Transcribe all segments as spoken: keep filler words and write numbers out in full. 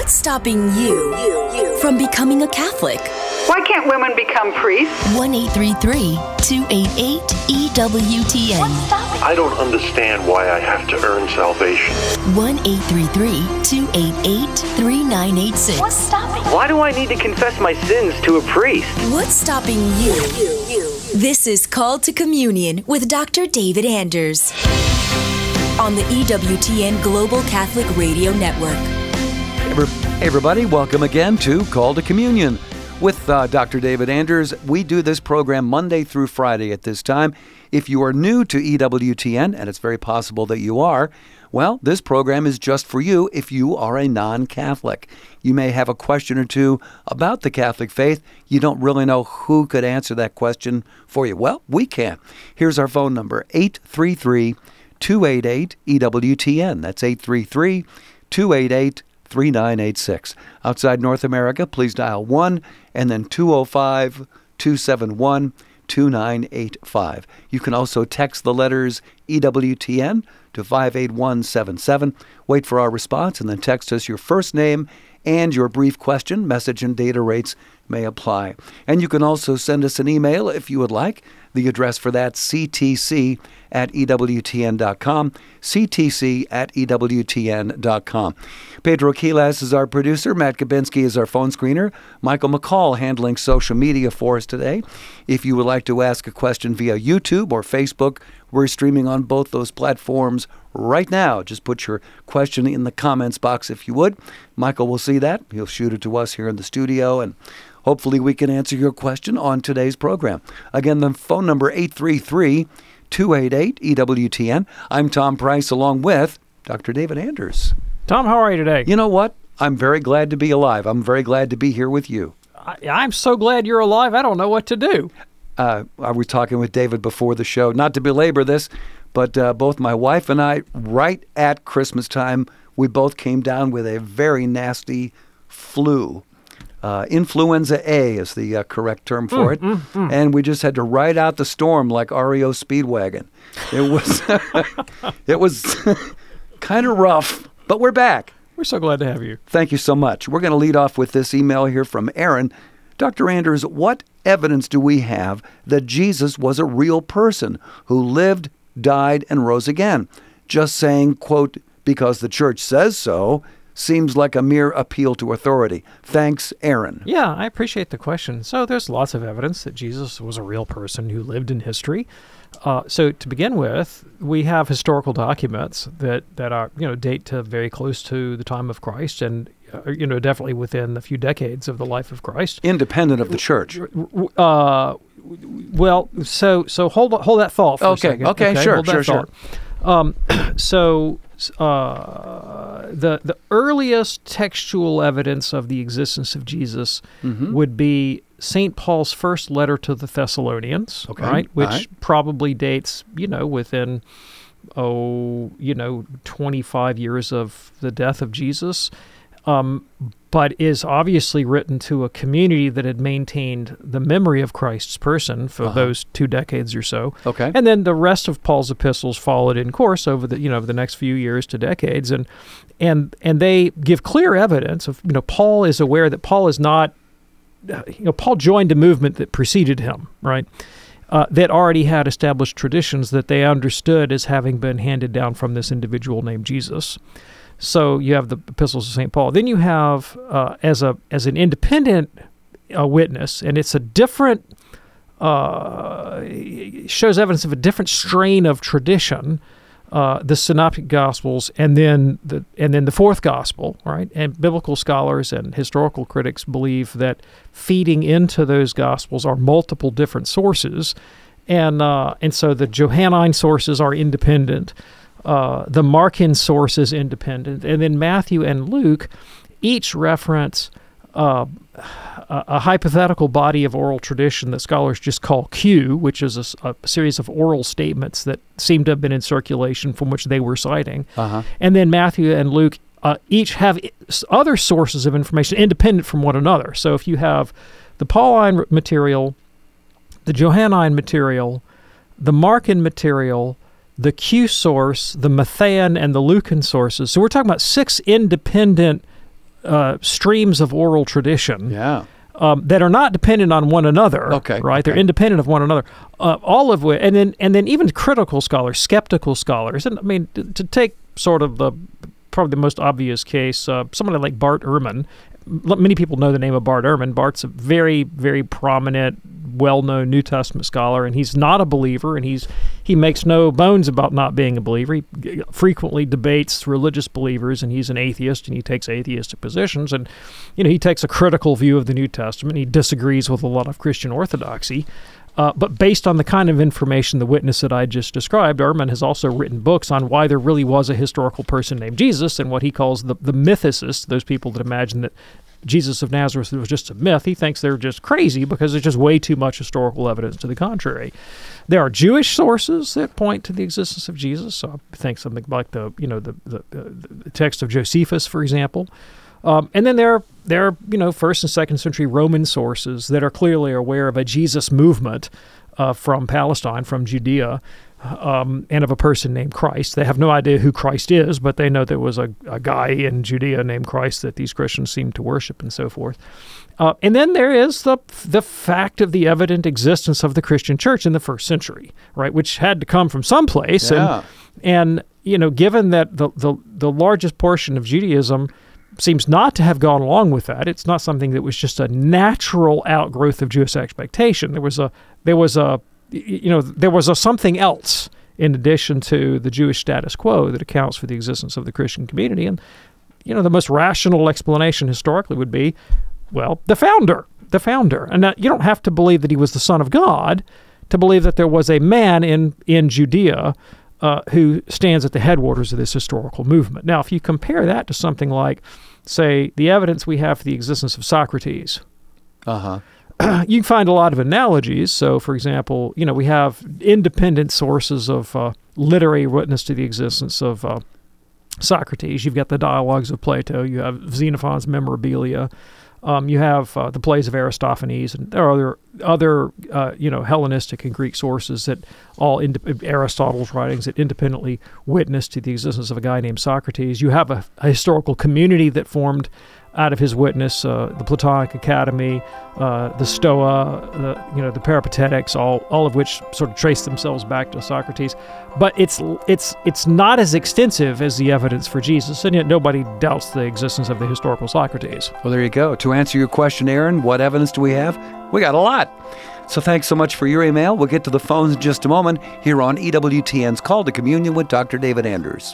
What's stopping you from becoming a Catholic? Why can't women become priests? one eight three three, two eight eight, E W T N. I don't understand why I have to earn salvation. one eight three three, two eight eight, three nine eight six. What's stopping? Why do I need to confess my sins to a priest? What's stopping you? This is Called to Communion with Doctor David Anders on the E W T N Global Catholic Radio Network. Hey everybody, welcome again to Call to Communion with uh, Doctor David Anders. We do this program Monday through Friday at this time. If you are new to E W T N, and it's very possible that you are, well, this program is just for you if you are a non-Catholic. You may have a question or two about the Catholic faith. You don't really know who could answer that question for you. Well, we can. Here's our phone number, eight three three, two eight eight, E W T N. That's eight three three, two eight eight, three nine eight six. Outside North America, please dial one and then two oh five, two seven one, two nine eight five. You can also text the letters E W T N to five eight one seven seven. Wait for our response and then text us your first name and your brief question. Message and data rates may apply. And you can also send us an email if you would like. The address for that, c t c at e w t n dot com, c t c at e w t n dot com. Pedro Quiles is our producer. Matt Kabinski is our phone screener. Michael McCall handling social media for us today. If you would like to ask a question via YouTube or Facebook, we're streaming on both those platforms right now. Just put your question in the comments box if you would. Michael will see that. He'll shoot it to us here in the studio, and hopefully we can answer your question on today's program. Again, the phone number eight three three, two eight eight, E W T N. I'm Tom Price along with Doctor David Anders. Tom, how are you today? You know what? I'm very glad to be alive. I'm very glad to be here with you. I, I'm so glad you're alive. I don't know what to do. Uh, I was talking with David before the show, not to belabor this, but uh, both my wife and I, right at Christmas time, we both came down with a very nasty flu. Uh, influenza A is the uh, correct term for mm, it. Mm, mm. And we just had to ride out the storm like R E O Speedwagon. It was, it was kind of rough, but we're back. We're so glad to have you. Thank you so much. We're going to lead off with this email here from Aaron. Doctor Anders, what evidence do we have that Jesus was a real person who lived, died, and rose again? Just saying, quote, because the church says so, seems like a mere appeal to authority. Thanks, Aaron. Yeah, I appreciate the question. So there's lots of evidence that Jesus was a real person who lived in history. Uh, so to begin with, we have historical documents that, that are, you know, date to very close to the time of Christ and, uh, you know, definitely within a few decades of the life of Christ. Independent of the church. Uh, well, so so hold hold that thought for okay, a second. Okay, okay, sure, hold sure, that sure. Um, so uh, the the earliest textual evidence of the existence of Jesus mm-hmm. would be Saint Paul's first letter to the Thessalonians, okay. right? Which right. probably dates, you know, within, oh, you know, twenty-five years of the death of Jesus, um, but is obviously written to a community that had maintained the memory of Christ's person for uh-huh. those two decades or so. Okay. And then the rest of Paul's epistles followed in course over the, you know, the next few years to decades, and and and they give clear evidence of, you know, Paul is aware that Paul is not. You know, Paul joined a movement that preceded him, right, uh, that already had established traditions that they understood as having been handed down from this individual named Jesus. So you have the epistles of Saint Paul. Then you have, uh, as a as an independent uh, witness, and it's a different, uh, shows evidence of a different strain of tradition, Uh, the Synoptic Gospels, and then the and then the fourth Gospel, right? And biblical scholars and historical critics believe that feeding into those Gospels are multiple different sources, and uh, and so the Johannine sources are independent, uh, the Markan source is independent, and then Matthew and Luke each reference uh, a, a hypothetical body of oral tradition that scholars just call Q, which is a, a series of oral statements that seem to have been in circulation from which they were citing. Uh-huh. And then Matthew and Luke uh, each have other sources of information independent from one another. So if you have the Pauline material, the Johannine material, the Markan material, the Q source, the Matthean, and the Lucan sources. So we're talking about six independent uh, streams of oral tradition. Yeah. Um, that are not dependent on one another. Okay. Right? Okay. They're independent of one another. Uh, all of which, and then and then even critical scholars, skeptical scholars, and I mean to, to take sort of the probably the most obvious case, uh, somebody like Bart Ehrman. Many people know the name of Bart Ehrman. Bart's a very, very prominent, well-known New Testament scholar, and he's not a believer, and he's he makes no bones about not being a believer. He frequently debates religious believers, and he's an atheist, and he takes atheistic positions, and you know he takes a critical view of the New Testament. He disagrees with a lot of Christian orthodoxy. Uh, but based on the kind of information, the witness that I just described, Ehrman has also written books on why there really was a historical person named Jesus and what he calls the, the mythicists, those people that imagine that Jesus of Nazareth was just a myth. He thinks they're just crazy because there's just way too much historical evidence to the contrary. There are Jewish sources that point to the existence of Jesus. So I think something like the, you know, the, the, the text of Josephus, for example. Um, and then there are, there are, you know, first and second century Roman sources that are clearly aware of a Jesus movement uh, from Palestine, from Judea, um, and of a person named Christ. They have no idea who Christ is, but they know there was a, a guy in Judea named Christ that these Christians seem to worship and so forth. Uh, and then there is the the fact of the evident existence of the Christian church in the first century, right, which had to come from someplace. Yeah. And, and, you know, given that the, the, the largest portion of Judaism seems not to have gone along with that. It's not something that was just a natural outgrowth of Jewish expectation. There was a, there was a, you know, there was a something else in addition to the Jewish status quo that accounts for the existence of the Christian community. And, you know, the most rational explanation historically would be, well, the founder, the founder. And now, you don't have to believe that he was the Son of God to believe that there was a man in, in Judea Uh, who stands at the headwaters of this historical movement. Now, if you compare that to something like, say, the evidence we have for the existence of Socrates, Uh-huh. you can find a lot of analogies. So, for example, you know, we have independent sources of uh, literary witness to the existence of uh, Socrates. You've got the dialogues of Plato. You have Xenophon's Memorabilia. Um, you have uh, the plays of Aristophanes, and there are other, other uh, you know, Hellenistic and Greek sources that all, ind- Aristotle's writings that independently witness to the existence of a guy named Socrates. You have a, a historical community that formed out of his witness, uh, the Platonic Academy, uh, the Stoa, the, you know, the Peripatetics, all all of which sort of trace themselves back to Socrates. But it's it's it's not as extensive as the evidence for Jesus, and yet nobody doubts the existence of the historical Socrates. Well, there you go. To answer your question, Aaron, what evidence do we have? We got a lot. So thanks so much for your email. We'll get to the phones in just a moment here on E W T N's Call to Communion with Doctor David Anders.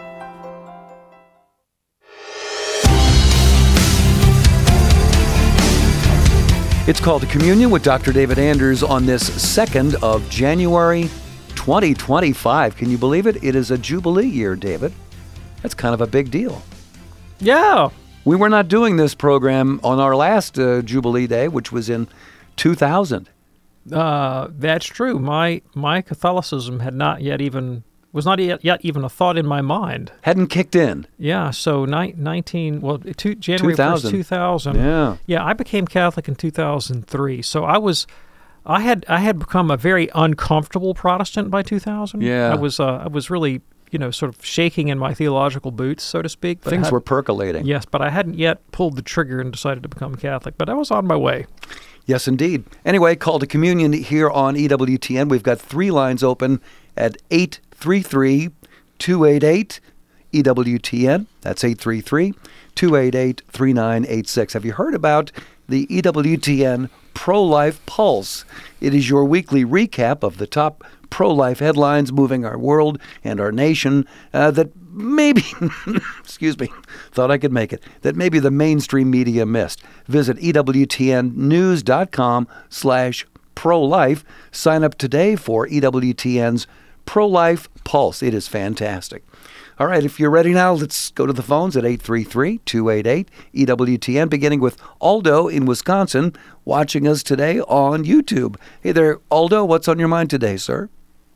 It's Called to Communion with Doctor David Anders on this second of January twenty twenty-five. Can you believe it? It is a Jubilee year, David. That's kind of a big deal. Yeah. We were not doing this program on our last uh, Jubilee Day, which was in two thousand. Uh, that's true. My my Catholicism had not yet even was not yet, yet even a thought in my mind. Hadn't kicked in. Yeah. So ni- nineteen well, two, January first, two thousand. Yeah. Yeah. I became Catholic in two thousand three. So I was, I had I had become a very uncomfortable Protestant by two thousand. Yeah. I was uh, I was really you know sort of shaking in my theological boots, so to speak. But Things had, were percolating. Yes, but I hadn't yet pulled the trigger and decided to become Catholic. But I was on my way. Yes, indeed. Anyway, Call to Communion here on E W T N. We've got three lines open at eight three three, two eight eight, E W T N. That's eight three three, two eight eight, three nine eight six. Have you heard about the E W T N Pro-Life Pulse? It is your weekly recap of the top pro-life headlines moving our world and our nation uh, that maybe, excuse me, thought I could make it, that maybe the mainstream media missed. Visit E W T N news dot com slash pro-life. Sign up today for E W T N's Pro-Life Pulse. It is fantastic. All right, if you're ready now, let's go to the phones at eight three three, two eight eight, E W T N, beginning with Aldo in Wisconsin, watching us today on YouTube. Hey there, Aldo, what's on your mind today, sir?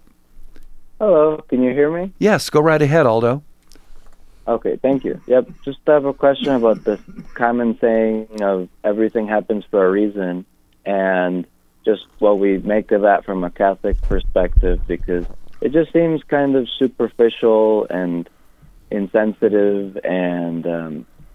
Hello, can you hear me? Yes, go right ahead, Aldo. Okay, thank you. Yep, just have a question about this common saying of everything happens for a reason, and just what we make of that from a Catholic perspective, because it just seems kind of superficial and insensitive, and um,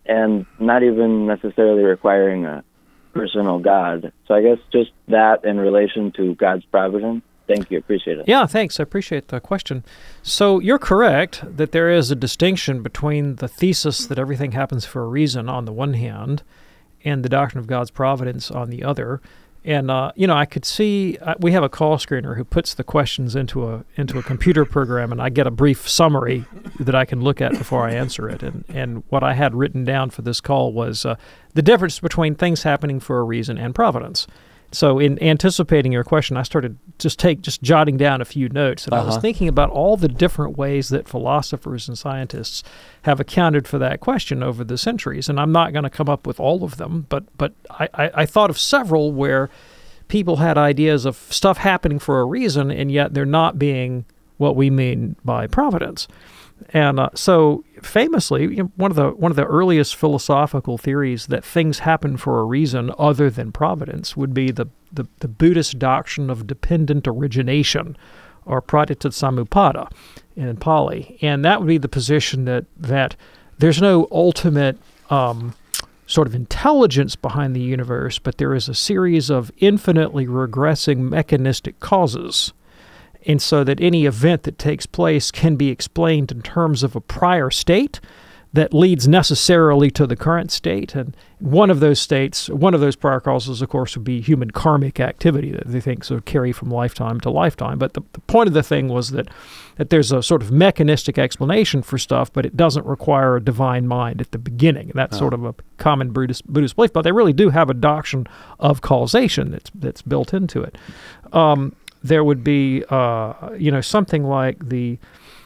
and not even necessarily requiring a personal God. So I guess just that in relation to God's providence. Thank you. Appreciate it. Yeah, thanks. I appreciate the question. So you're correct that there is a distinction between the thesis that everything happens for a reason on the one hand and the doctrine of God's providence on the other. And, uh, you know, I could see uh, we have a call screener who puts the questions into a into a computer program, and I get a brief summary that I can look at before I answer it. And, and what I had written down for this call was uh, the difference between things happening for a reason and providence. So in anticipating your question, I started just take just jotting down a few notes, and uh-huh. I was thinking about all the different ways that philosophers and scientists have accounted for that question over the centuries. And I'm not going to come up with all of them, but but I, I, I thought of several where people had ideas of stuff happening for a reason, and yet they're not being what we mean by providence. And uh, so, famously, you know, one of the one of the earliest philosophical theories that things happen for a reason other than providence would be the the, the Buddhist doctrine of dependent origination, or pratityasamutpada in Pali, and that would be the position that that there's no ultimate um, sort of intelligence behind the universe, but there is a series of infinitely regressing mechanistic causes. And so that any event that takes place can be explained in terms of a prior state that leads necessarily to the current state. And one of those states, one of those prior causes, of course, would be human karmic activity that they think sort of carry from lifetime to lifetime. But the, the point of the thing was that, that there's a sort of mechanistic explanation for stuff, but it doesn't require a divine mind at the beginning. And that's oh. sort of a common Buddhist, Buddhist belief. But they really do have a doctrine of causation that's, that's built into it. Um, There would be, uh, you know, something like the,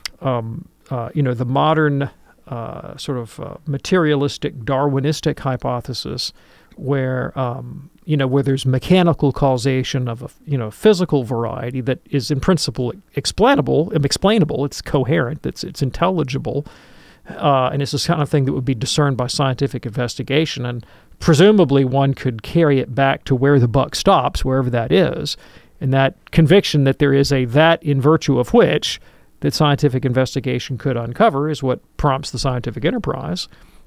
um, uh, you know, the modern uh, sort of uh, materialistic Darwinistic hypothesis, where, um, you know, where there's mechanical causation of a, you know, physical variety that is in principle explainable, explainable. It's coherent. It's it's intelligible, uh, and it's this kind of thing that would be discerned by scientific investigation, and presumably one could carry it back to where the buck stops, wherever that is. And that conviction that there is a that in virtue of which that scientific investigation could uncover is what prompts the scientific enterprise.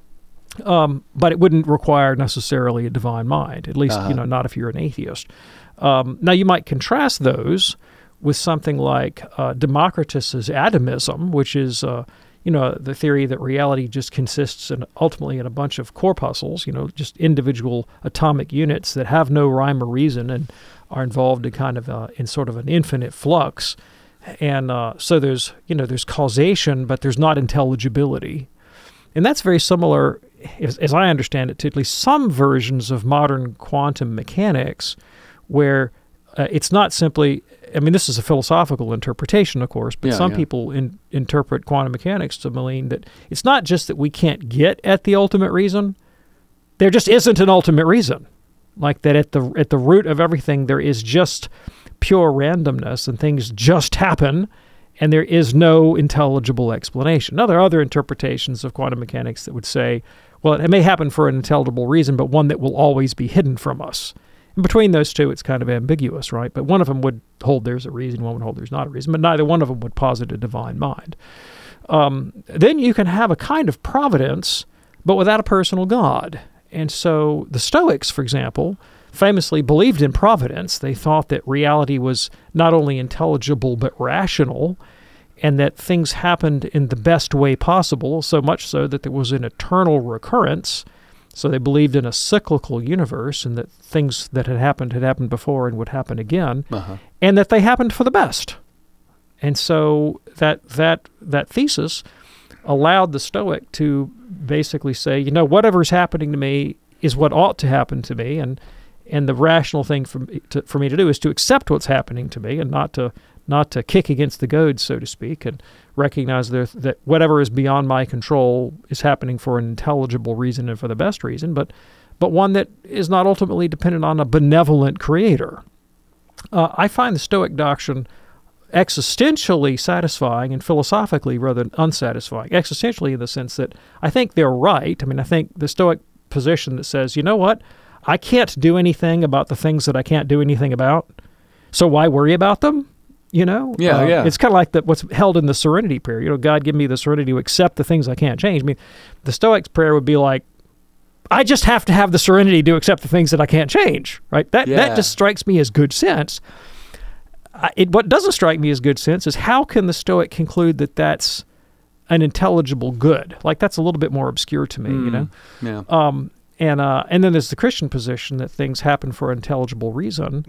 Um, but it wouldn't require necessarily a divine mind, at least, uh-huh. you know, not if you're an atheist. Um, now, you might contrast those with something like uh, Democritus's atomism, which is, uh, you know, the theory that reality just consists in, ultimately in a bunch of corpuscles, you know, just individual atomic units that have no rhyme or reason and are involved in kind of uh, in sort of an infinite flux. And uh, so there's, you know, there's causation, but there's not intelligibility. And that's very similar, as, as I understand it, to at least some versions of modern quantum mechanics, where uh, it's not simply, I mean, this is a philosophical interpretation, of course, but yeah, some yeah. people in, interpret quantum mechanics to mean that it's not just that we can't get at the ultimate reason, there just isn't an ultimate reason. Like that at the at the root of everything, there is just pure randomness, and things just happen, and there is no intelligible explanation. Now, there are other interpretations of quantum mechanics that would say, well, it may happen for an intelligible reason, but one that will always be hidden from us. And between those two, it's kind of ambiguous, right? But one of them would hold there's a reason, one would hold there's not a reason, but neither one of them would posit a divine mind. Um, then you can have a kind of providence, but without a personal God. And so the Stoics, for example, famously believed in providence. They thought that reality was not only intelligible but rational, and that things happened in the best way possible, so much so that there was an eternal recurrence. So they believed in a cyclical universe, and that things that had happened had happened before and would happen again, uh-huh. and that they happened for the best. And so that that that thesis allowed the Stoic to basically say, you know, whatever's happening to me is what ought to happen to me, and and the rational thing for me to, for me to do is to accept what's happening to me, and not to not to kick against the goads, so to speak, and recognize that, that whatever is beyond my control is happening for an intelligible reason and for the best reason, but but one that is not ultimately dependent on a benevolent creator. Uh, I find the Stoic doctrine existentially satisfying and philosophically rather unsatisfying. Existentially in the sense that I think they're right. I mean, I think the Stoic position that says, you know what, I can't do anything about the things that I can't do anything about, so why worry about them? You know? Yeah, uh, yeah. It's kind of like the, what's held in the serenity prayer. You know, God, give me the serenity to accept the things I can't change. I mean, the Stoics' prayer would be like, I just have to have the serenity to accept the things that I can't change, right? That Yeah. that just strikes me as good sense. I, it, what doesn't strike me as good sense is how can the Stoic conclude that that's an intelligible good? Like, that's a little bit more obscure to me, you know? Yeah. Um, and uh, and then there's the Christian position that things happen for intelligible reason,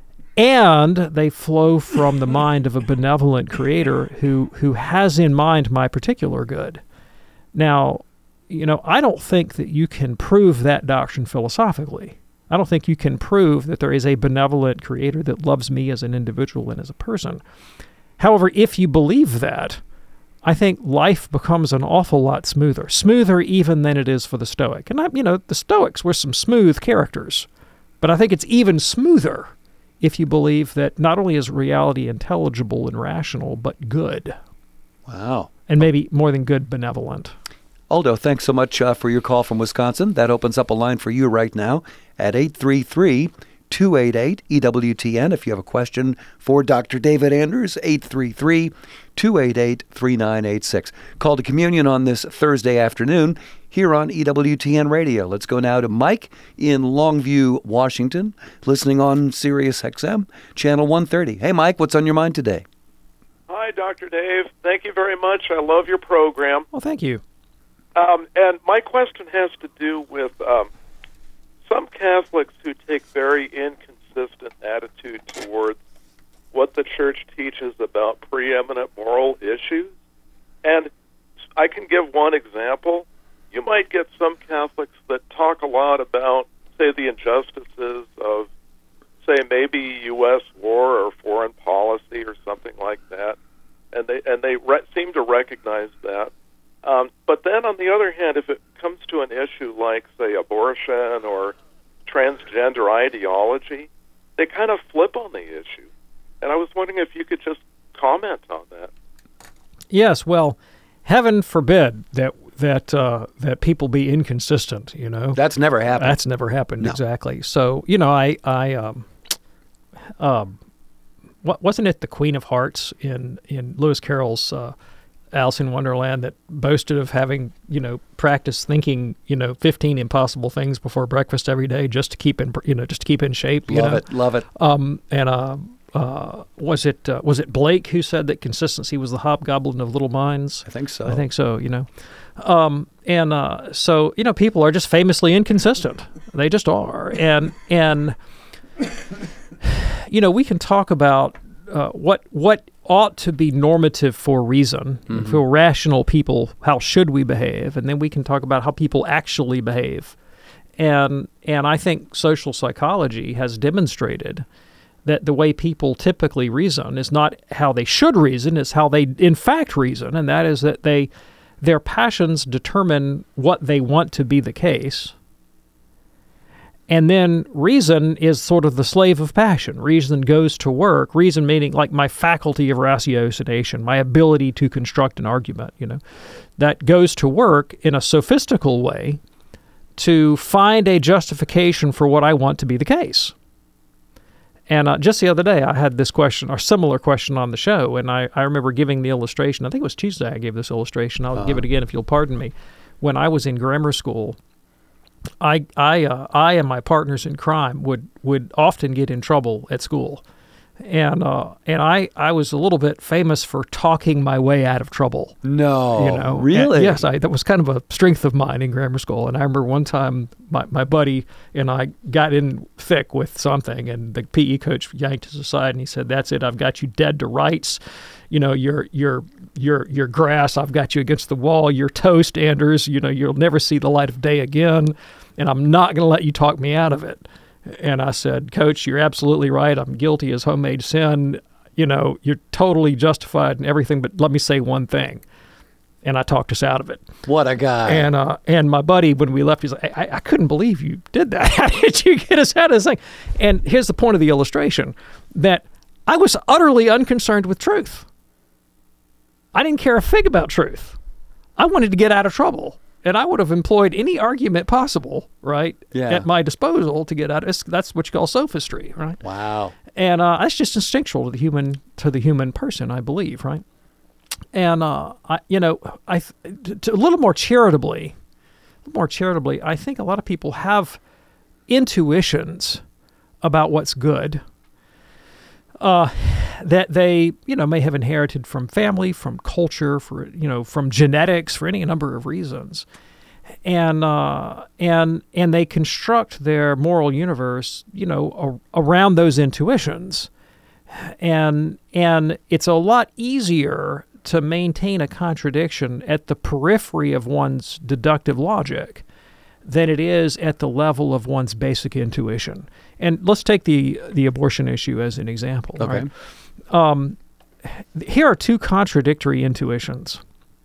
and they flow from the mind of a benevolent creator who who has in mind my particular good. Now, you know, I don't think that you can prove that doctrine philosophically. I don't think you can prove that there is a benevolent creator that loves me as an individual and as a person. However, if you believe that, I think life becomes an awful lot smoother, smoother even than it is for the Stoic. And, I, you know, the Stoics were some smooth characters, but I think it's even smoother if you believe that not only is reality intelligible and rational, but good. Wow. And maybe more than good, benevolent. Aldo, thanks so much uh, for your call from Wisconsin. That opens up a line for you right now at eight three three, two eight eight, E W T N. If you have a question for Doctor David Anders, eight three three, two eight eight, three nine eight six. Call to communion on this Thursday afternoon here on E W T N Radio. Let's go now to Mike in Longview, Washington, listening on Sirius X M, Channel one thirty. Hey, Mike, what's on your mind today? Hi, Doctor Dave. Thank you very much. I love your program. Well, thank you. Um, and my question has to do with um, some Catholics who take very inconsistent attitude towards what the Church teaches about preeminent moral issues. And I can give one example. You might get some Catholics that talk a lot about, say, the injustices of, say, maybe U S war or foreign policy or something like that, and they and they re- seem to recognize that. Um, but then, on the other hand, if it comes to an issue like, say, abortion or transgender ideology, they kind of flip on the issue. And I was wondering if you could just comment on that. Yes, well, heaven forbid that that uh, that people be inconsistent. You know, That's never happened. That's never happened. No. Exactly. So, you know, I I um, um, what wasn't it the Queen of Hearts in in Lewis Carroll's Uh, Alice in Wonderland that boasted of having, you know, practiced thinking, you know, fifteen impossible things before breakfast every day just to keep in, you know, just to keep in shape. You love know? it, love it. Um, and uh, uh, was it uh, was it Blake who said that consistency was the hobgoblin of little minds? I think so. I think so. You know, um, and uh, so you know, people are just famously inconsistent. They just are, and and you know, we can talk about uh, what what. ought to be normative for reason. Mm-hmm. For rational people, how should we behave? And then we can talk about how people actually behave. And and I think social psychology has demonstrated that the way people typically reason is not how they should reason, it's how they in fact reason, and that is that they their passions determine what they want to be the case. And then reason is sort of the slave of passion. Reason goes to work. Reason meaning like my faculty of ratiocination, my ability to construct an argument, you know, that goes to work in a sophistical way to find a justification for what I want to be the case. And uh, just the other day, I had this question, or similar question on the show, and I, I remember giving the illustration. I think it was Tuesday I gave this illustration. I'll uh-huh. give it again if you'll pardon me. When I was in grammar school, I I uh, I and my partners in crime would, would often get in trouble at school, and uh, and I, I was a little bit famous for talking my way out of trouble. No, you know, really? And yes, I, that was kind of a strength of mine in grammar school. And I remember one time my, my buddy and I got in thick with something, and the P E coach yanked us aside and he said, "That's it. I've got you dead to rights. You know, you're you're you're you're grass. I've got you against the wall. You're toast, Anders. You know, you'll never see the light of day again, and I'm not going to let you talk me out of it." And I said, "Coach, you're absolutely right. I'm guilty as homemade sin. You know, you're totally justified in everything, but let me say one thing." And I talked us out of it. What a guy. And uh, and my buddy, when we left, he's like, I, I couldn't believe you did that. How did you get us out of this thing? And here's the point of the illustration, that I was utterly unconcerned with truth. I didn't care a fig about truth. I wanted to get out of trouble. And I would have employed any argument possible, right, yeah. at my disposal to get out of it. That's what you call sophistry, right? Wow. And uh, that's just instinctual to the human to the human person, I believe, right? And uh, I, you know, I to, a little more charitably, a more charitably, I think a lot of people have intuitions about what's good uh, that they, you know, may have inherited from family, from culture, for you know, from genetics, for any number of reasons, and uh, and and they construct their moral universe, you know, a, around those intuitions, and and it's a lot easier to maintain a contradiction at the periphery of one's deductive logic than it is at the level of one's basic intuition. And let's take the the abortion issue as an example. Okay. Right? Um, here are two contradictory intuitions.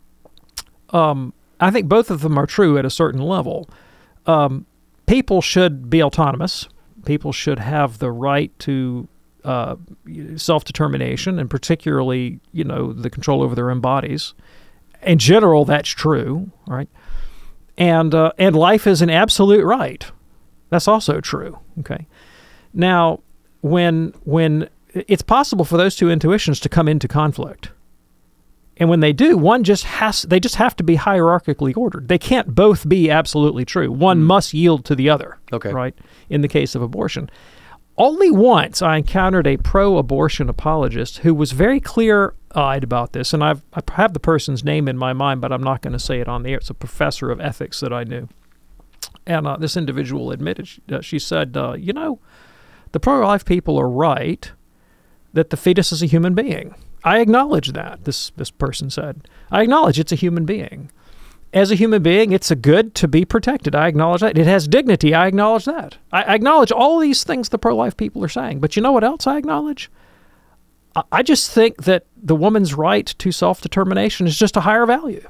Um, I think both of them are true at a certain level. Um, people should be autonomous. People should have the right to uh, self-determination, and particularly, you know, the control over their own bodies. In general, that's true, right? And uh, and life is an absolute right. That's also true. Okay. Now, when when it's possible for those two intuitions to come into conflict, and when they do, one just has they just have to be hierarchically ordered. They can't both be absolutely true. One mm. must yield to the other. Okay. Right. In the case of abortion, only once I encountered a pro-abortion apologist who was very clear-eyed about this, and I've, I have the person's name in my mind, but I'm not going to say it on the air. It's a professor of ethics that I knew. And uh, this individual admitted, she, uh, she said, uh, you know, the pro-life people are right that the fetus is a human being. I acknowledge that, this, this person said. I acknowledge it's a human being. As a human being, it's a good to be protected. I acknowledge that. It has dignity. I acknowledge that. I, I acknowledge all these things the pro-life people are saying. But you know what else I acknowledge? I, I just think that the woman's right to self-determination is just a higher value.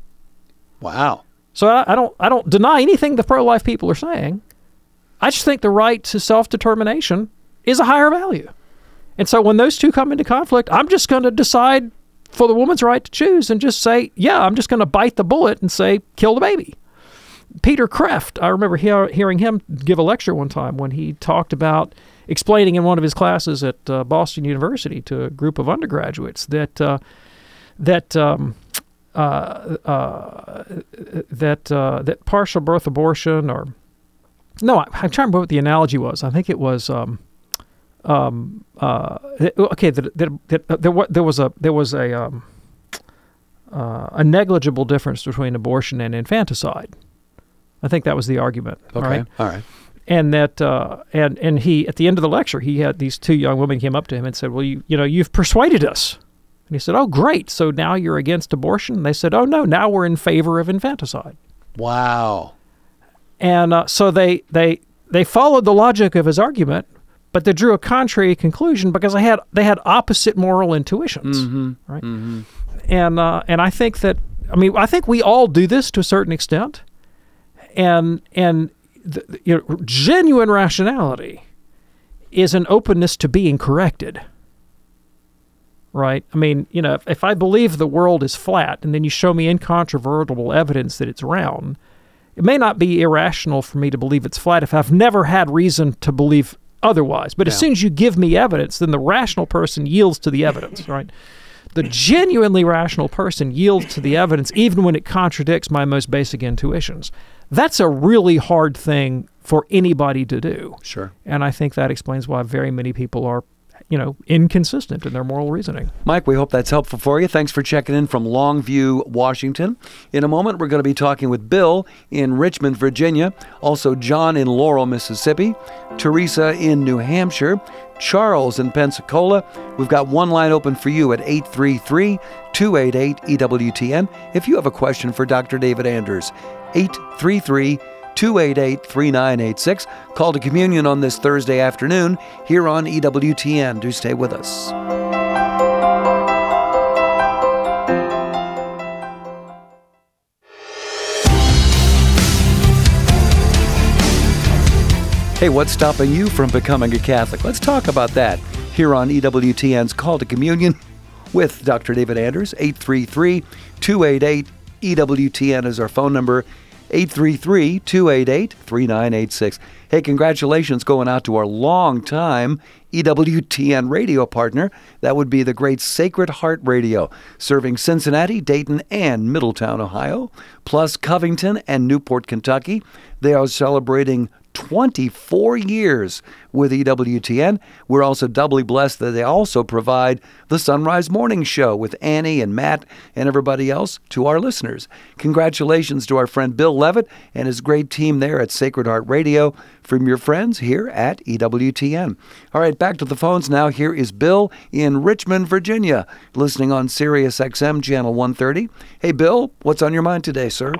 Wow. So I, I don't I don't deny anything the pro-life people are saying. I just think the right to self-determination is a higher value. And so when those two come into conflict, I'm just going to decide for the woman's right to choose and just say, yeah, I'm just going to bite the bullet and say, kill the baby. Peter Kreeft, I remember hear, hearing him give a lecture one time when he talked about explaining in one of his classes at uh, Boston University to a group of undergraduates that uh, that um, uh, uh, that uh, that partial birth abortion, or no, I, I'm trying to remember what the analogy was. I think it was. Um, Um, uh, okay, that, that, that, that there, there was a there was a um, uh, a negligible difference between abortion and infanticide. I think that was the argument. Okay, right? all right. And that uh, and and he at the end of the lecture, he had these two young women came up to him and said, "Well, you you know you've persuaded us." And he said, "Oh, great! So now you're against abortion?" And they said, "Oh no, now we're in favor of infanticide." Wow. And uh, so they they they followed the logic of his argument. But they drew a contrary conclusion because they had they had opposite moral intuitions, mm-hmm. right? Mm-hmm. And uh, and I think that I mean I think we all do this to a certain extent, and and the, you know, genuine rationality is an openness to being corrected, right? I mean, you know, if, if I believe the world is flat and then you show me incontrovertible evidence that it's round, it may not be irrational for me to believe it's flat if I've never had reason to believe otherwise. But yeah. As soon as you give me evidence, then the rational person yields to the evidence, right? The genuinely rational person yields to the evidence even when it contradicts my most basic intuitions. That's a really hard thing for anybody to do. Sure. And I think that explains why very many people are, you know, inconsistent in their moral reasoning. Mike, we hope that's helpful for you. Thanks for checking in from Longview, Washington. In a moment, we're going to be talking with Bill in Richmond, Virginia, also John in Laurel, Mississippi, Teresa in New Hampshire, Charles in Pensacola. We've got one line open for you at eight three three, two eight eight, E W T N if you have a question for Doctor David Anders. eight three three, two eight eight, three nine eight six. Call to Communion on this Thursday afternoon here on E W T N. Do stay with us. Hey, what's stopping you from becoming a Catholic? Let's talk about that here on E W T N's Call to Communion with Doctor David Anders. eight three three, two eight eight, E W T N is our phone number. eight three three, two eight eight, three nine eight six. Hey, congratulations going out to our longtime E W T N radio partner. That would be the great Sacred Heart Radio, serving Cincinnati, Dayton, and Middletown, Ohio, plus Covington and Newport, Kentucky. They are celebrating twenty-four years with E W T N. We're also doubly blessed that they also provide the Sunrise Morning Show with Annie and Matt and everybody else to our listeners. Congratulations to our friend Bill Levitt and his great team there at Sacred Heart Radio from your friends here at E W T N. All right, back to the phones now. Here is Bill in Richmond, Virginia, listening on Sirius X M Channel one thirty. Hey, Bill, what's on your mind today, sir?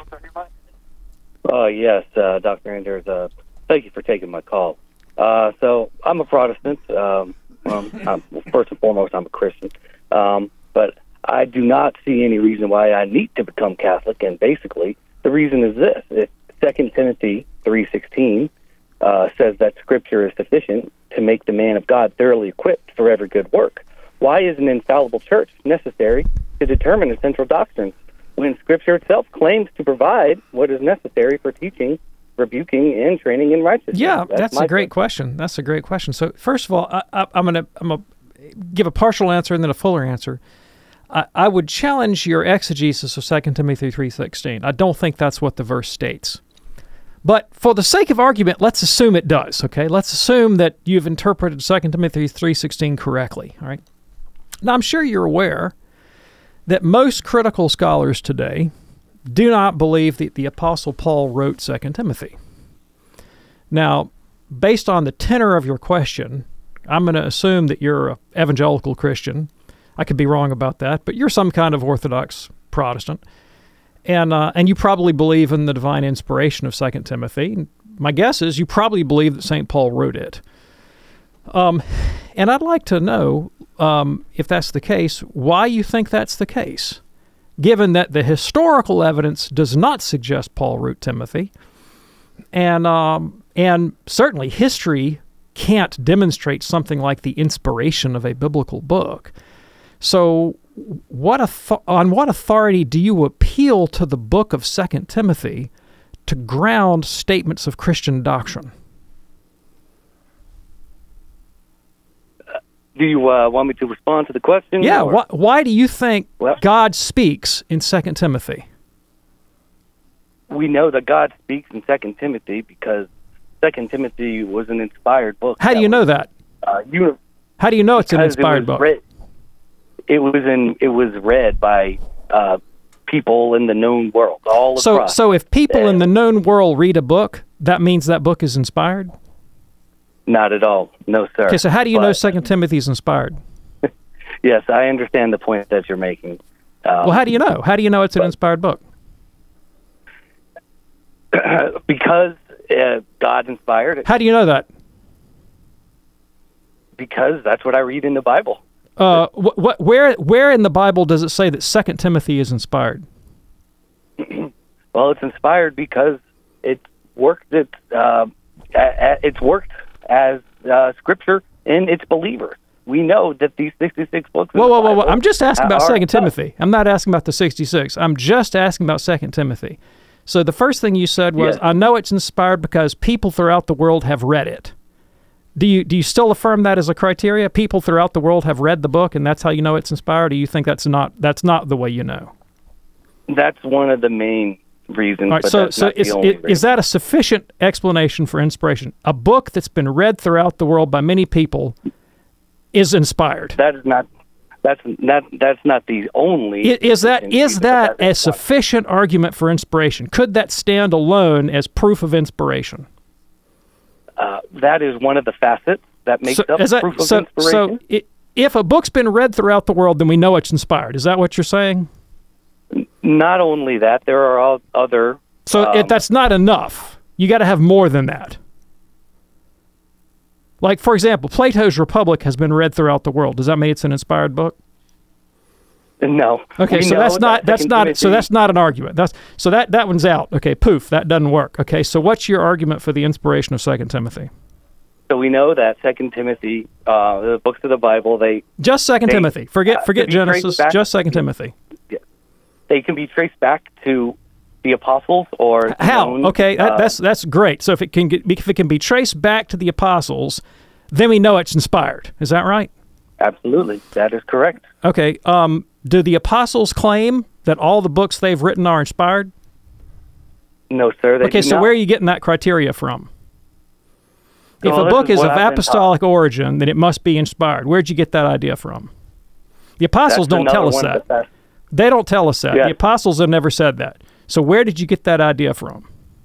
Oh, yes, uh, Doctor Anders. Uh, thank you for taking my call. Uh, so I'm a Protestant. Um, um, I'm, well, first and foremost, I'm a Christian. Um, but I do not see any reason why I need to become Catholic. And basically, the reason is this. If Second Timothy three sixteen uh, says that Scripture is sufficient to make the man of God thoroughly equipped for every good work, why is an infallible church necessary to determine essential doctrines when Scripture itself claims to provide what is necessary for teaching, rebuking, and training in righteousness? Yeah, that's, that's a great question. question. That's a great question. So first of all, I, I, I'm going to I'm gonna give a partial answer and then a fuller answer. I, I would challenge your exegesis of Second Timothy three sixteen. I don't think that's what the verse states. But for the sake of argument, let's assume it does, okay? Let's assume that you've interpreted Second Timothy three sixteen correctly, all right? Now, I'm sure you're aware that most critical scholars today do not believe that the Apostle Paul wrote Second Timothy. Now, based on the tenor of your question, I'm going to assume that you're an evangelical Christian. I could be wrong about that, but you're some kind of Orthodox Protestant. And uh, and you probably believe in the divine inspiration of Second Timothy. My guess is you probably believe that Saint Paul wrote it. Um, and I'd like to know, um, if that's the case, why you think that's the case, given that the historical evidence does not suggest Paul wrote Timothy, and um, and certainly history can't demonstrate something like the inspiration of a biblical book. So what author- on what authority do you appeal to the book of Second Timothy to ground statements of Christian doctrine? Do you uh, want me to respond to the question? Yeah, or? wh- why do you think Well- God speaks in Second Timothy? We know that God speaks in Second Timothy because Second Timothy was an inspired book. How do you know that? Uh, you, How do you know it's an because inspired it was book? Read, it was in. It was read by uh, people in the known world, all So, across. so if people in And the known world read a book, that means that book is inspired? Not at all. No, sir. Okay, so how do you know But, Second Timothy is inspired? Yes, I understand the point that you're making. Um, Well, how do you know? How do you know it's an inspired book? because uh, God inspired it. How do you know that? Because that's what I read in the Bible. Uh, wh- wh- where where in the Bible does it say that Second Timothy is inspired? Well, it's inspired because it worked. It uh, a- a- it's worked as uh, scripture in its believers. We know that these sixty-six books. Whoa, in the whoa, whoa, whoa! Bible I'm just asking about are- Second Timothy. I'm not asking about the sixty-six. I'm just asking about Second Timothy. So the first thing you said was, Yes. "I know it's inspired because people throughout the world have read it." Do you do you still affirm that as a criteria? People throughout the world have read the book, and that's how you know it's inspired. Or do you think that's not that's not the way you know? That's one of the main reasons. All right, but so that's so not is, the only is, reason. is that a sufficient explanation for inspiration? A book that's been read throughout the world by many people is inspired. That is not. That's not. That's not the only. I- Is that sufficient is reason, that but a that's not- sufficient argument for inspiration? Could that stand alone as proof of inspiration? Uh, that is one of the facets that makes So, up is that- proof of so, inspiration. so i if a book's been read throughout the world, then we know it's inspired. Is that what you're saying? Not only that, there are all other. So um, if that's not enough. You got to have more than that. Like, for example, Plato's Republic has been read throughout the world. Does that mean it's an inspired book? No. Okay, We so know that's that not that's Second not so Timothy- that's not an argument. That's so that that one's out. Okay, poof, that doesn't work. Okay, so what's your argument for the inspiration of Second Timothy? So we know that Second Timothy, uh, the books of the Bible, they Just Second They- Timothy. Forget uh, forget to be traced Genesis. back- Just Second Timothy. they can be traced back to the apostles or how? known, Okay, that, uh, that's that's great. So if it can get, if it can be traced back to the apostles, then we know it's inspired. Is that right? Absolutely, that is correct. Okay. Um, do the apostles claim that all the books they've written are inspired? No, sir. They Okay, do so not. where are you getting that criteria from? If Well, a this book is is what of I've been taught. apostolic origin, then it must be inspired. Where'd you get that idea from? The apostles That's don't tell another us one of that. the best. They don't tell us that. Yes. The apostles have never said that. So where did you get that idea from?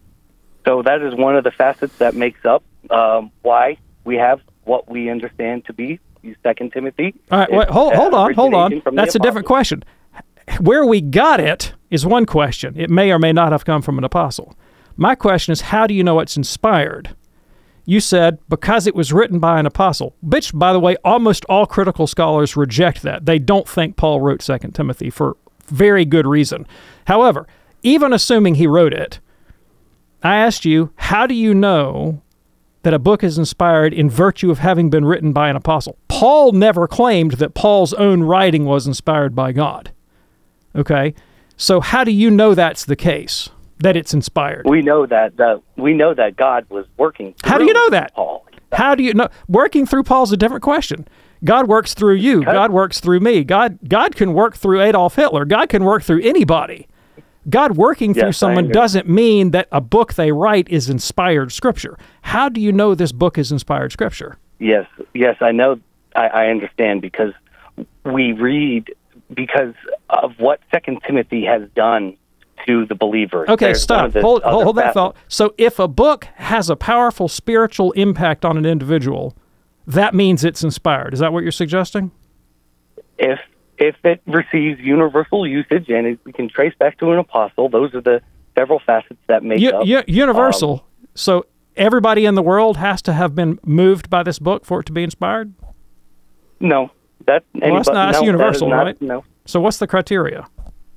So that is one of the facets that makes up um, why we have what we understand to be Second Timothy. All right, It's, wait, hold, uh, hold on, hold on. origination from the That's a different question. Where we got it is one question. It may or may not have come from an apostle. My question is, how do you know it's inspired? You said, because it was written by an apostle, which, by the way, almost all critical scholars reject that. They don't think Paul wrote Second Timothy for very good reason. However, even assuming he wrote it, I asked you, how do you know that a book is inspired in virtue of having been written by an apostle? Paul never claimed that Paul's own writing was inspired by God. Okay? So how do you know that's the case, that it's inspired? We know that the, we know that God was working through How do you know that? Paul. How do you know? Working through Paul's a different question. God works through you. God works through me. God God can work through Adolf Hitler. God can work through anybody. God working through Yes, I someone understand. doesn't mean that a book they write is inspired scripture. How do you know this book is inspired scripture? Yes, yes, I know. I, I understand because we read because of what Second Timothy has done to the believers. Okay, There's one stop. of the Hold, other hold, hold that facets. thought. So if a book has a powerful spiritual impact on an individual, that means it's inspired. Is that what you're suggesting? If if it receives universal usage and it, we can trace back to an apostle, those are the several facets that make U- up u- universal. um, So everybody in the world has to have been moved by this book for it to be inspired? no, that Well, that's anybody- not- that's no, that is universal, not- right? No, So what's the criteria?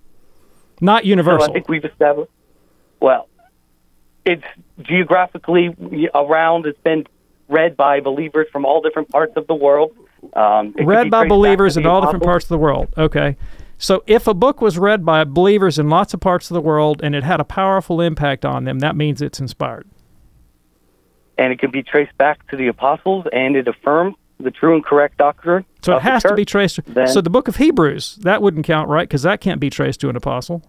Not So universal. I think we've established. Well, it's geographically around. It's been read by believers from all different parts of the world. Um, it could be Read by traced back believers to in the all different apostles. parts of the world. Okay. So if a book was read by believers in lots of parts of the world and it had a powerful impact on them, that means it's inspired. And it can be traced back to the apostles, and it affirms the true and correct doctrine. So it of the has to be church. traced. Then- So the book of Hebrews, that wouldn't count, right? Because that can't be traced to an apostle.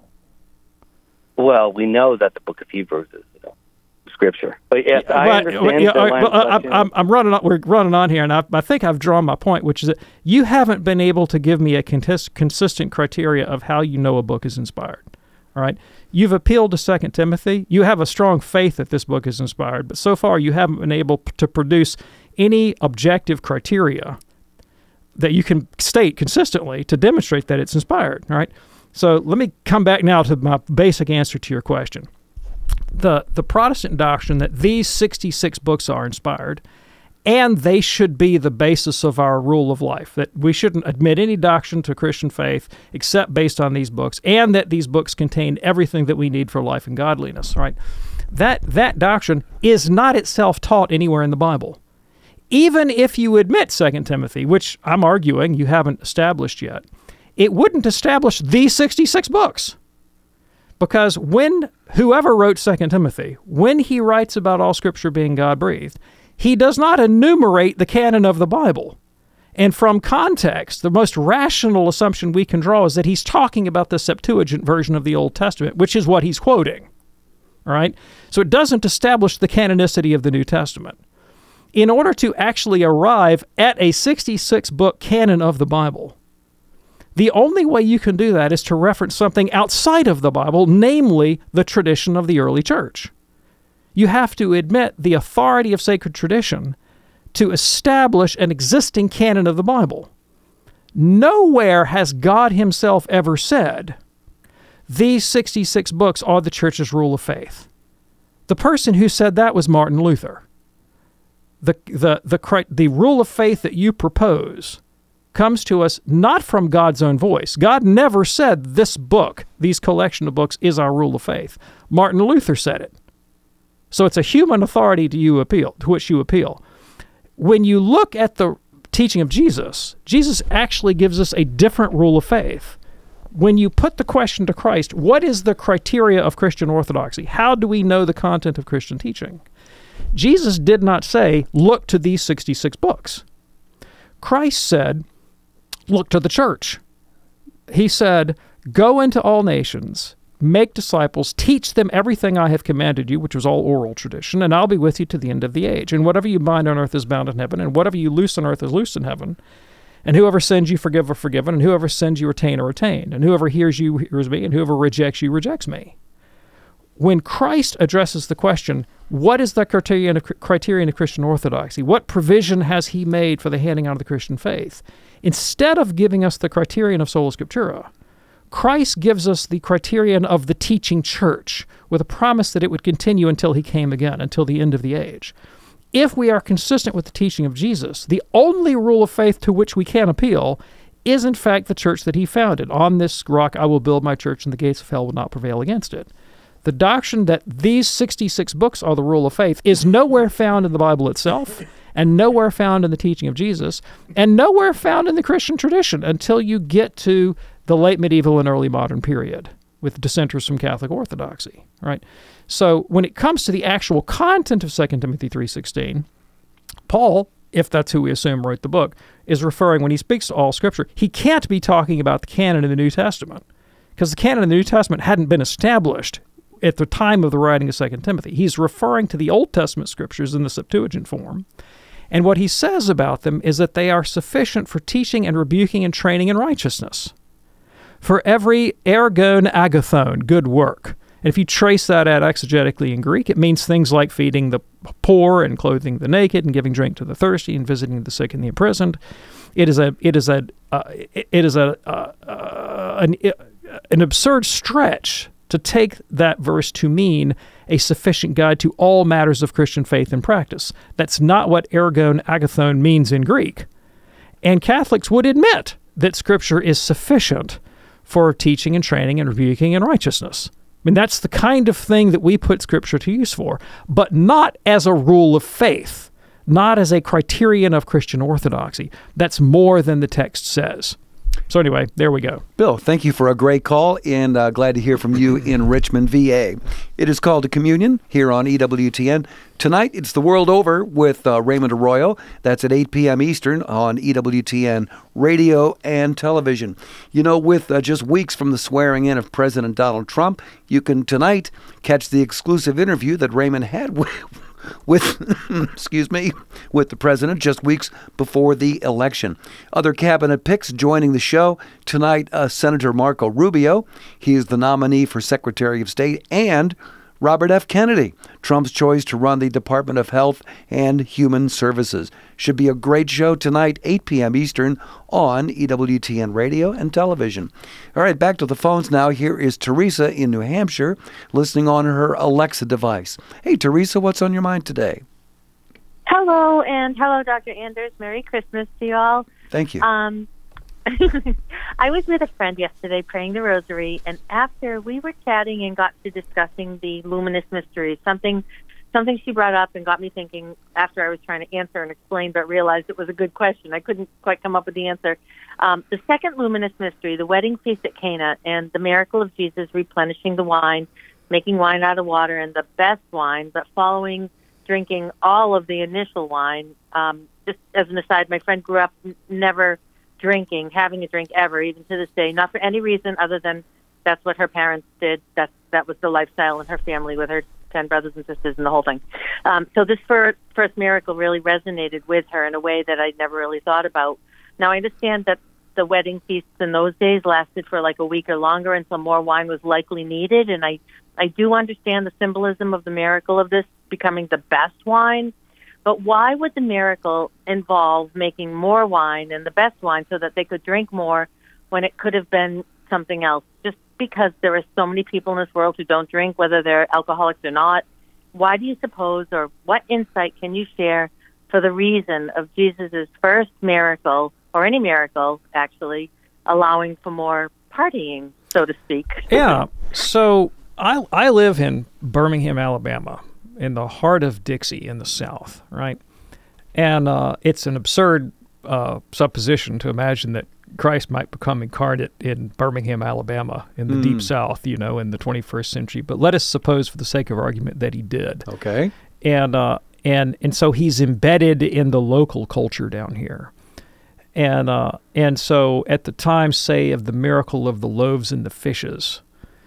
Well, we know that the book of Hebrews is you know, scripture. But yes, I But- understand. yeah, the all right, line well, of I'm, question. I'm, I'm running on, we're running on here, and I, I think I've drawn my point, which is that you haven't been able to give me a contis- consistent criteria of how you know a book is inspired. All right, you've appealed to Second Timothy. You have a strong faith that this book is inspired, but so far you haven't been able p- to produce any objective criteria that you can state consistently to demonstrate that it's inspired. All right, so let me come back now to my basic answer to your question. The the Protestant doctrine that these sixty-six books are inspired, and they should be the basis of our rule of life, that we shouldn't admit any doctrine to Christian faith except based on these books, and that these books contain everything that we need for life and godliness, right? That that doctrine is not itself taught anywhere in the Bible. Even if you admit Second Timothy, which I'm arguing you haven't established yet, it wouldn't establish these sixty-six books. Because when whoever wrote Second Timothy, when he writes about all Scripture being God-breathed, he does not enumerate the canon of the Bible. And from context, the most rational assumption we can draw is that he's talking about the Septuagint version of the Old Testament, which is what he's quoting. All right? So it doesn't establish the canonicity of the New Testament. In order to actually arrive at a sixty-six book canon of the Bible, the only way you can do that is to reference something outside of the Bible, namely the tradition of the early church. You have to admit the authority of sacred tradition to establish an existing canon of the Bible. Nowhere has God himself ever said, these sixty-six books are the church's rule of faith. The person who said that was Martin Luther. The, the, the, the rule of faith that you propose comes to us not from God's own voice. God never said this book, these collection of books, is our rule of faith. Martin Luther said it. So it's a human authority to you appeal, to which you appeal. When you look at the teaching of Jesus, Jesus actually gives us a different rule of faith. when you put the question to Christ, what is the criteria of Christian orthodoxy? How do we know the content of Christian teaching? Jesus did not say, look to these sixty-six books. Christ said, look to the church. He said, go into all nations, make disciples, teach them everything I have commanded you, which was all oral tradition, and I'll be with you to the end of the age. And whatever you bind on earth is bound in heaven, and whatever you loose on earth is loosed in heaven. And whoever sends you forgive or forgiven, and whoever sends you retain or retained. And whoever hears you hears me, and whoever rejects you rejects me. When Christ addresses the question, what is the criterion of, criterion of Christian orthodoxy? What provision has he made for the handing out of the Christian faith? Instead of giving us the criterion of sola scriptura, Christ gives us the criterion of the teaching church with a promise that it would continue until he came again, until the end of the age. If we are consistent with the teaching of Jesus, the only rule of faith to which we can appeal is in fact the church that he founded. On this rock I will build my church, and the gates of hell will not prevail against it. The doctrine that these sixty-six books are the rule of faith is nowhere found in the Bible itself, and nowhere found in the teaching of Jesus, and nowhere found in the Christian tradition until you get to the late medieval and early modern period with dissenters from Catholic orthodoxy, right? So when it comes to the actual content of Second Timothy three sixteen, Paul, if that's who we assume wrote the book, is referring, when he speaks to all Scripture, he can't be talking about the canon in the New Testament, because the canon in the New Testament hadn't been established at the time of the writing of Second Timothy. He's referring to the Old Testament Scriptures in the Septuagint form, and what he says about them is that they are sufficient for teaching and rebuking and training in righteousness, for every ergon agathon, good work. And if you trace that out exegetically in Greek, it means things like feeding the poor and clothing the naked and giving drink to the thirsty and visiting the sick and the imprisoned. It is a it is a uh, it is a uh, uh, an, an absurd stretch to take that verse to mean a sufficient guide to all matters of Christian faith and practice. That's not what ergon agathon means in Greek. And Catholics would admit that Scripture is sufficient for teaching and training and rebuking in righteousness. I mean, that's the kind of thing that we put Scripture to use for, but not as a rule of faith, not as a criterion of Christian orthodoxy. That's more than the text says. So anyway, there we go. Bill, thank you for a great call, and uh, glad to hear from you in Richmond, V A. It is Called to Communion here on E W T N. Tonight, it's The World Over with uh, Raymond Arroyo. That's at eight p.m. Eastern on E W T N radio and television. You know, with uh, just weeks from the swearing in of President Donald Trump, you can tonight catch the exclusive interview that Raymond had with... with, excuse me, with the president just weeks before the election. Other cabinet picks joining the show tonight, uh, Senator Marco Rubio. He is the nominee for Secretary of State, and Robert F. Kennedy, Trump's choice to run the Department of Health and Human Services. Should be a great show tonight, eight p.m. Eastern on E W T N radio and television. All right, back to the phones now. Here is Teresa in New Hampshire, listening on her Alexa device. Hey, Teresa, what's on your mind today? Hello, and hello, Doctor Anders. Merry Christmas to you all. Thank you. Um, I was with a friend yesterday praying the rosary, and after we were chatting and got to discussing the luminous mysteries, something something she brought up and got me thinking after I was trying to answer and explain, but realized it was a good question. I couldn't quite come up with the answer. Um, the second luminous mystery, the wedding feast at Cana, and the miracle of Jesus replenishing the wine, making wine out of water, and the best wine, but following drinking all of the initial wine. Um, just as an aside, my friend grew up n- never drinking, having a drink ever, even to this day, not for any reason other than that's what her parents did. That's, that was the lifestyle in her family with her ten brothers and sisters and the whole thing. Um, so this first, first miracle really resonated with her in a way that I'd never really thought about. Now, I understand that the wedding feasts in those days lasted for like a week or longer, and so more wine was likely needed, and I, I do understand the symbolism of the miracle of this becoming the best wine. But why would the miracle involve making more wine and the best wine so that they could drink more when it could have been something else? Just because there are so many people in this world who don't drink, whether they're alcoholics or not. Why do you suppose, or what insight can you share for the reason of Jesus' first miracle, or any miracle, actually, allowing for more partying, so to speak? Yeah. So I, I live in Birmingham, Alabama, in the heart of Dixie in the South, right? And uh, it's an absurd uh, supposition to imagine that Christ might become incarnate in Birmingham, Alabama, in the Mm. Deep South, you know, in the twenty-first century. But let us suppose, for the sake of argument, that he did. Okay. And uh, and and so he's embedded in the local culture down here. And uh, and so at the time, say, of the miracle of the loaves and the fishes,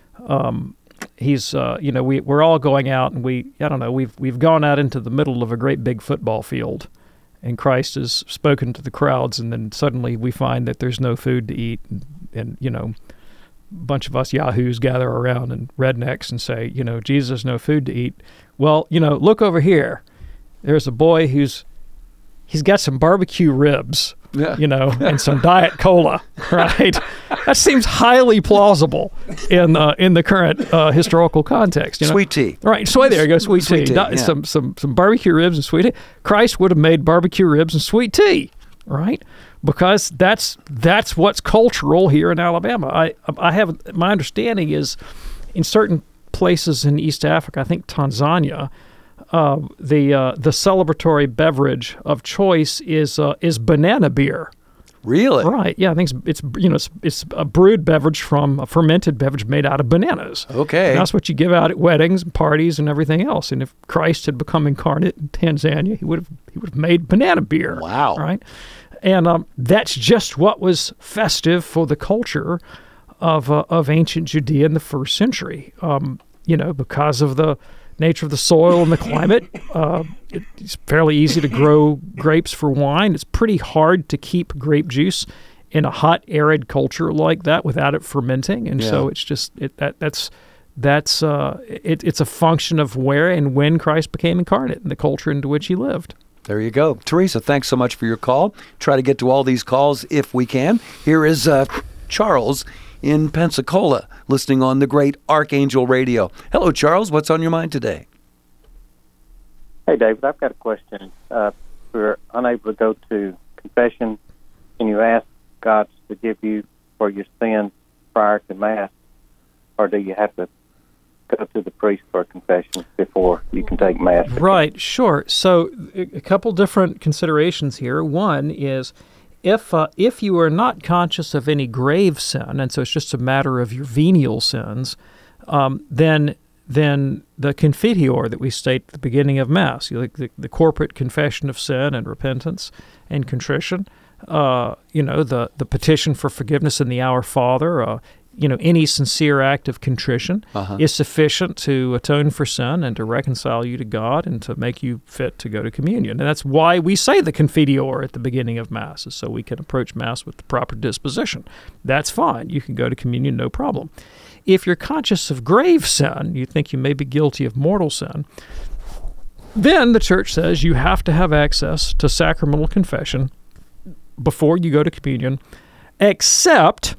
um, he's uh, you know we we're all going out and we I don't know we've we've gone out into the middle of a great big football field, and Christ has spoken to the crowds, and then suddenly we find that there's no food to eat, and, and you know, a bunch of us yahoos gather around and rednecks and say, you know, Jesus, no food to eat. Well, you know, look over here. There's a boy who's he's got some barbecue ribs. Yeah. You know, and some Diet Cola, right? That seems highly plausible in uh, in the current uh, historical context. You know? Sweet tea, right? So there you go, sweet, sweet tea. tea. Yeah. Some some some barbecue ribs and sweet tea. Christ would have made barbecue ribs and sweet tea, right? Because that's that's what's cultural here in Alabama. I I have my understanding is in certain places in East Africa, I think Tanzania. Uh, the uh, the celebratory beverage of choice is uh, is banana beer. Really? Right. Yeah, I think it's, it's you know it's, it's a brewed beverage from a fermented beverage made out of bananas. Okay. And that's what you give out at weddings and parties and everything else. And if Christ had become incarnate in Tanzania, he would have he would have made banana beer. Wow. Right. And um, that's just what was festive for the culture of uh, of ancient Judea in the first century. Um, you know, because of the nature of the soil and the climate. Uh, it, it's fairly easy to grow grapes for wine. It's pretty hard to keep grape juice in a hot, arid culture like that without it fermenting. And Yeah. so it's just it, that that's that's uh, it, it's a function of where and when Christ became incarnate and the culture into which he lived. There you go. Teresa, thanks so much for your call. Try to get to all these calls if we can. Here is uh, Charles in Pensacola, listening on the great Archangel Radio. Hello, Charles. What's on your mind today? Hey, David, I've got a question. Uh, if we're unable to go to confession, can you ask God to forgive you for your sins prior to Mass, or do you have to go to the priest for a confession before you can take Mass? Right, sure. So a a couple different considerations here. One is if uh, if you are not conscious of any grave sin, and so it's just a matter of your venial sins, um, then then the Confiteor that we state at the beginning of Mass, you know, the, the corporate confession of sin and repentance and contrition, uh, you know, the, the petition for forgiveness in the Our Father, uh, you know, any sincere act of contrition Uh-huh. is sufficient to atone for sin and to reconcile you to God and to make you fit to go to communion. And that's why we say the Confiteor at the beginning of Mass, is so we can approach Mass with the proper disposition. That's fine. You can go to communion, no problem. If you're conscious of grave sin, you think you may be guilty of mortal sin, then the Church says you have to have access to sacramental confession before you go to communion, except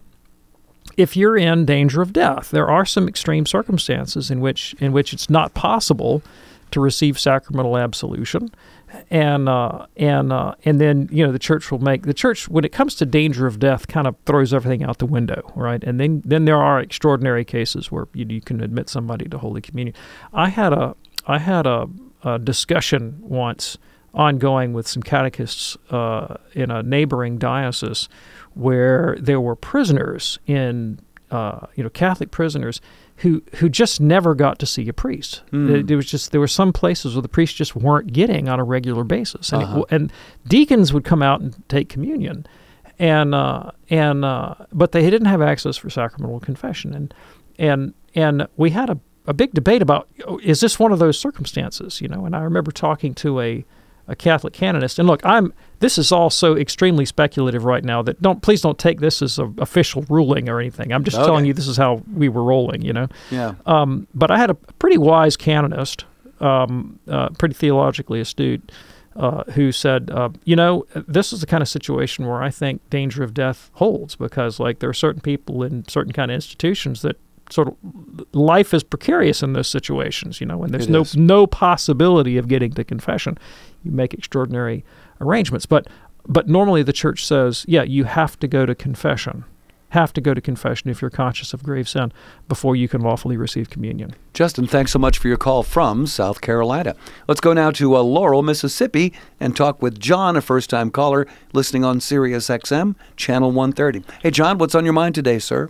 if you're in danger of death. There are some extreme circumstances in which in which it's not possible to receive sacramental absolution, and uh, and uh, and then you know the Church will make the Church, when it comes to danger of death, kind of throws everything out the window, right? And then then there are extraordinary cases where you, you can admit somebody to Holy Communion. I had a I had a, a discussion once ongoing with some catechists uh, in a neighboring diocese, where there were prisoners in, uh, you know, Catholic prisoners who who just never got to see a priest. Hmm. There, there was just there were some places where the priests just weren't getting on a regular basis, and Uh-huh. it, and deacons would come out and take communion, and uh, and uh, but they didn't have access for sacramental confession, and and and we had a, a big debate about, oh, is this one of those circumstances, you know? And I remember talking to a a Catholic canonist. And look, I'm this is all so extremely speculative right now that don't please don't take this as an official ruling or anything. I'm just Okay. telling you this is how we were rolling, you know. Yeah. Um, but I had a pretty wise canonist, um, uh, pretty theologically astute, uh, who said, uh, you know, this is the kind of situation where I think danger of death holds, because like there are certain people in certain kind of institutions that sort of life is precarious in those situations, you know, and there's It no is. no possibility of getting to confession. You make extraordinary arrangements, but but normally the Church says, yeah, you have to go to confession. have to go to confession if you're conscious of grave sin before you can lawfully receive communion. Justin, thanks so much for your call from South Carolina. Let's go now to uh, Laurel, Mississippi, and talk with John, a first-time caller, listening on Sirius X M, Channel one thirty. Hey, John, what's on your mind today, sir?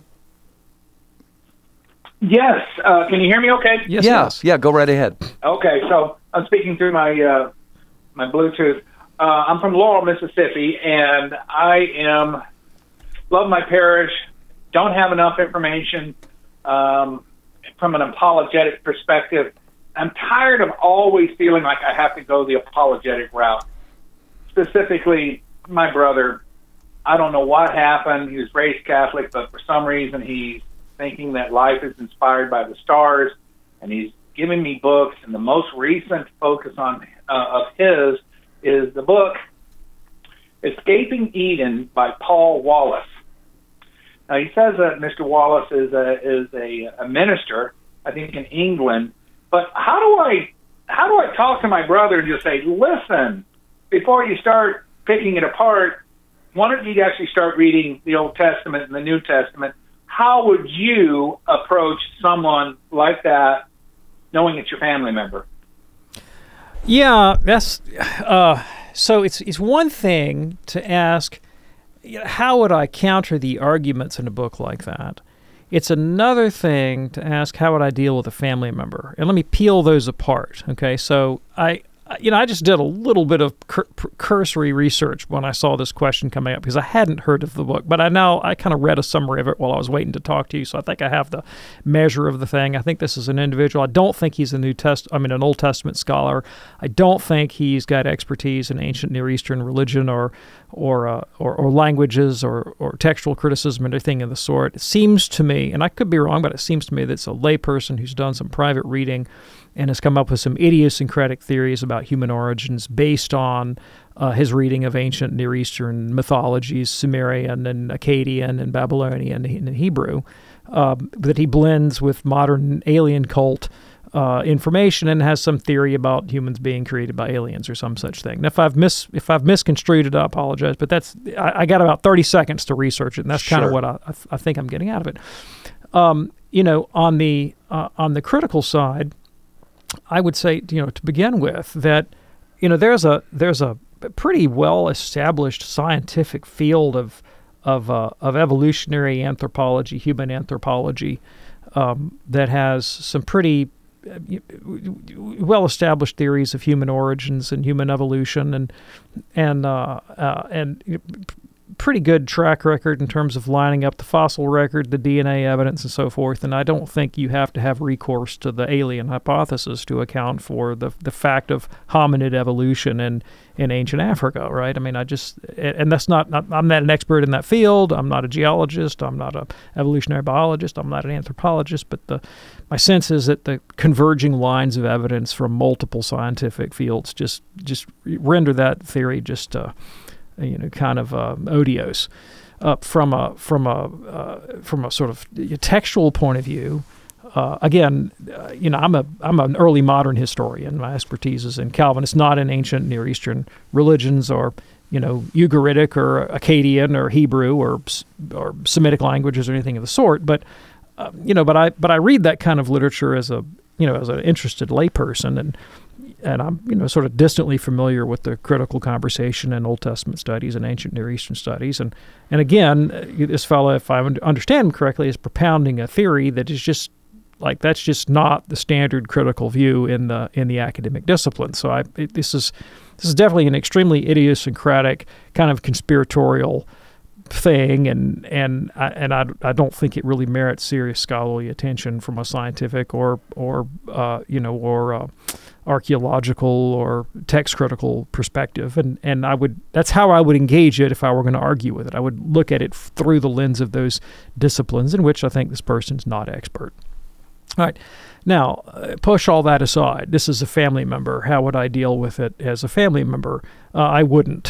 Yes. Uh, can you hear me okay? Yes, yeah, yes. Yeah, go right ahead. Okay, so I'm speaking through my uh, my Bluetooth. Uh, I'm from Laurel, Mississippi, and I am love my parish, don't have enough information um, from an apologetic perspective. I'm tired of always feeling like I have to go the apologetic route. Specifically, my brother, I don't know what happened. He was raised Catholic, but for some reason he's thinking that life is inspired by the stars, and he's giving me books, and the most recent focus on uh, of his is the book Escaping Eden by Paul Wallace. Now, he says that Mister Wallace is a, is a, a minister, I think, in England, but how do I how do I talk to my brother and just say, listen, before you start picking it apart, why don't you actually start reading the Old Testament and the New Testament? How would you approach someone like that, knowing it's your family member? Yeah, that's uh, so. It's it's one thing to ask, you know, how would I counter the arguments in a book like that? It's another thing to ask, how would I deal with a family member? And let me peel those apart. Okay, so I. You know, I just did a little bit of cur- cursory research when I saw this question coming up because I hadn't heard of the book, but I now I kind of read a summary of it while I was waiting to talk to you, so I think I have the measure of the thing. I think this is an individual. I don't think he's a New Test. I mean, an Old Testament scholar. I don't think he's got expertise in ancient Near Eastern religion or or uh, or, or languages or or textual criticism or anything of the sort. It seems to me, and I could be wrong, but it seems to me that it's a layperson who's done some private reading and has come up with some idiosyncratic theories about human origins based on uh, his reading of ancient Near Eastern mythologies, Sumerian and Akkadian and Babylonian and Hebrew, uh, that he blends with modern alien cult uh, information and has some theory about humans being created by aliens or some such thing. Now, if I've mis if I've misconstrued it, I apologize, but that's I, I got about thirty seconds to research it, and that's Sure. kind of what I, I, I think I'm getting out of it. Um, you know, on the uh, on the critical side, I would say, you know, to begin with, that, you know, there's a there's a pretty well established scientific field of of uh, of evolutionary anthropology, human anthropology, um, that has some pretty well established theories of human origins and human evolution, and and uh, uh, and pretty good track record in terms of lining up the fossil record, the D N A evidence, and so forth. And I don't think you have to have recourse to the alien hypothesis to account for the the fact of hominid evolution in, in ancient Africa, right? I mean, I just, and that's not, not, I'm not an expert in that field. I'm not a geologist. I'm not a evolutionary biologist. I'm not an anthropologist. But the my sense is that the converging lines of evidence from multiple scientific fields just just render that theory just uh, you know, kind of uh, odious. Uh, from a from a uh, from a sort of textual point of view, uh, again, uh, you know, I'm a I'm an early modern historian. My expertise is in Calvinist, not in ancient Near Eastern religions or, you know, Ugaritic or Akkadian or Hebrew or or Semitic languages or anything of the sort. But uh, you know, but I but I read that kind of literature as a you know as an interested layperson, and. And I'm, you know, sort of distantly familiar with the critical conversation in Old Testament studies and ancient Near Eastern studies. And, and again, this fellow, if I understand him correctly, is propounding a theory that is just like, that's just not the standard critical view in the in the academic discipline. So I, it, this is this is definitely an extremely idiosyncratic kind of conspiratorial thing, and and I, and I, I don't think it really merits serious scholarly attention from a scientific or or uh, you know or uh, archaeological or text critical perspective, and and I would that's how I would engage it if I were going to argue with it. I would look at it through the lens of those disciplines in which I think this person's not expert. All right. Now, uh, push all that aside. This is a family member. How would I deal with it as a family member? Uh, I wouldn't.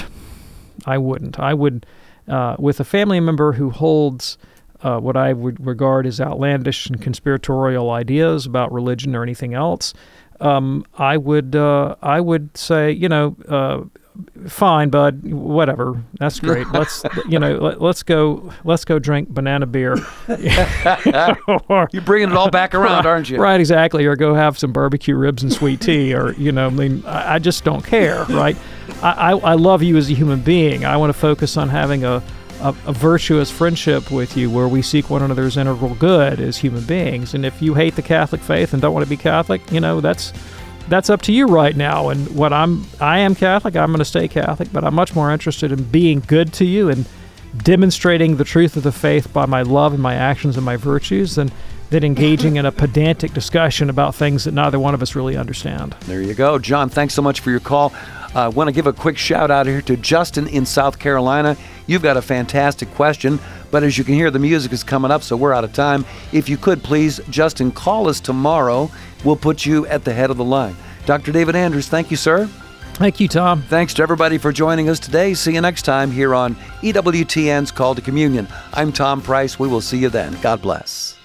I wouldn't. I would. Uh, with a family member who holds uh, what I would regard as outlandish and conspiratorial ideas about religion or anything else, um, I would uh, I would say, you know, uh, fine, bud, whatever. That's great. Let's, you know, let, let's go, let's go drink banana beer. Or, You're bringing it all back around, aren't you? Right, exactly. Or go have some barbecue ribs and sweet tea, or, you know, I mean, I, I just don't care, right? I, I, I love you as a human being. I want to focus on having a, a, a virtuous friendship with you where we seek one another's integral good as human beings. And if you hate the Catholic faith and don't want to be Catholic, you know, that's that's up to you right now. And what I'm, I am Catholic, I'm going to stay Catholic, but I'm much more interested in being good to you and demonstrating the truth of the faith by my love and my actions and my virtues than, than engaging in a pedantic discussion about things that neither one of us really understand. There you go. John, thanks so much for your call. I uh, want to give a quick shout out here to Justin in South Carolina. You've got a fantastic question, but as you can hear, the music is coming up, so we're out of time. If you could, please, Justin, call us tomorrow. We'll put you at the head of the line. Doctor David Anders, thank you, sir. Thank you, Tom. Thanks to everybody for joining us today. See you next time here on E W T N's Call to Communion. I'm Tom Price. We will see you then. God bless.